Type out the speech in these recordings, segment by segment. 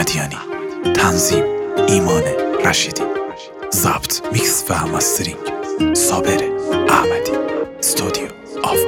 احمدیانی، تنظیم ایمان رشیدی، ضبط میکس و مسترینگ صابر احمدی، استودیو آوا.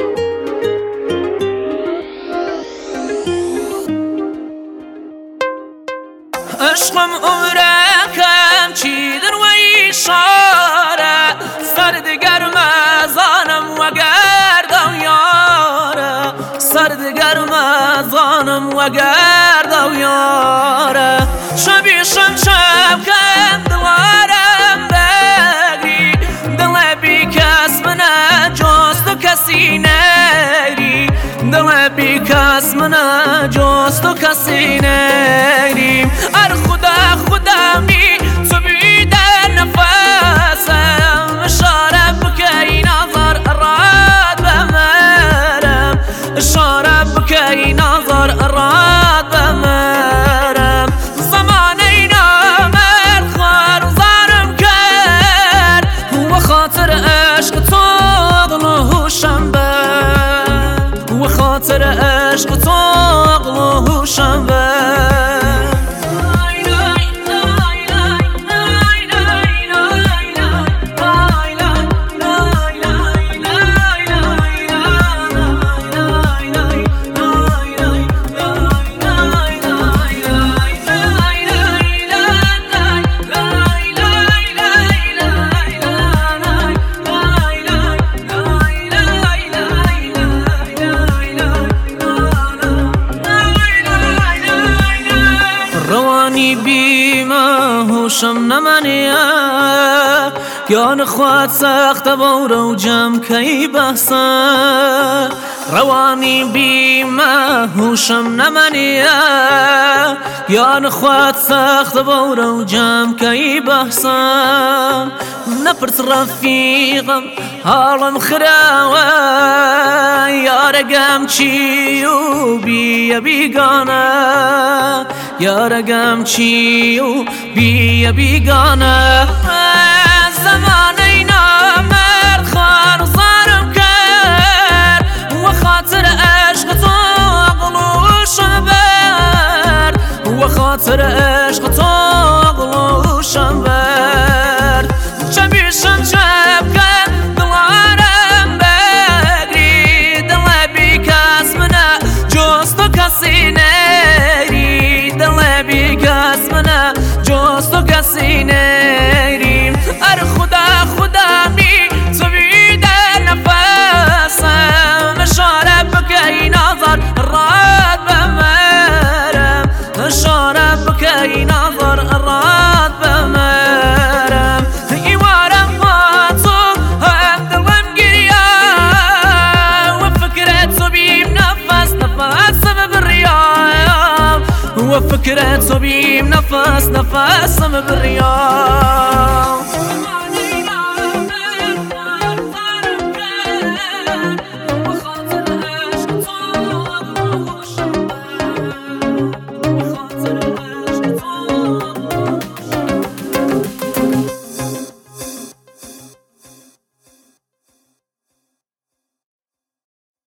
عشقم عمرکم چیدن و ایشاره سرد گرم زانم و گردم یاره سرد گرم زانم و گردم یاره شبی شب کن دلارم بگری دل بی کس منه جست و کسی نگری دل بی کس منه جست و کسی نگری ار خدا می تو بی در نفسم اشاره بکی نظر راد بمرم اشاره بکی نظر راد بمرم زمان اینا مرد خوار زارم کرد و خاطر عشق تو غلوشم بر و خاطر عشق تو غلوشم بر روانی بیمه هوشم نمانیه یان خواد سخت بورو جم کی بحثه روانی بیمه هوشم نمانیه یان خواد سخت بورو جم کی بحثه نپرس رفیقم حالم خراوه یارگم چیو بیا بیگانه یارگم چیو بیا بیگانه زمان اینا مرد خوار زارم کرد و خاطر عشق تو غلوشم برد و خاطر عشق تو غلوشم برد چمیشم چپ کن دلارم بگری دل بی کس منه جست و کسی نگری دل بی کس منه جست و کسی نگری ار خدا می تو بی در نفسم اشاره بکی نظر راد بمرم اشاره بکی نظر راد بمرم ایوارم با تو هم دلم گریه و فکرت تو بیم نفس بریم و فکرت تو بیم نفس بریم